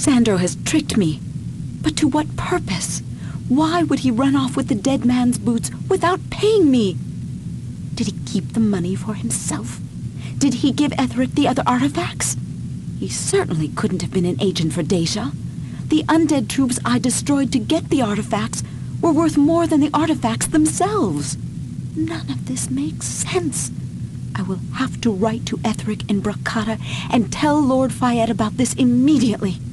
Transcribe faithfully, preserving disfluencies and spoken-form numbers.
Sandro has tricked me. But to what purpose? Why would he run off with the dead man's boots without paying me? Did he keep the money for himself? Did he give Etheric the other artifacts? He certainly couldn't have been an agent for Dacia. The undead troops I destroyed to get the artifacts were worth more than the artifacts themselves. None of this makes sense. I will have to write to Etheric in Bracata and tell Lord Fayed about this immediately.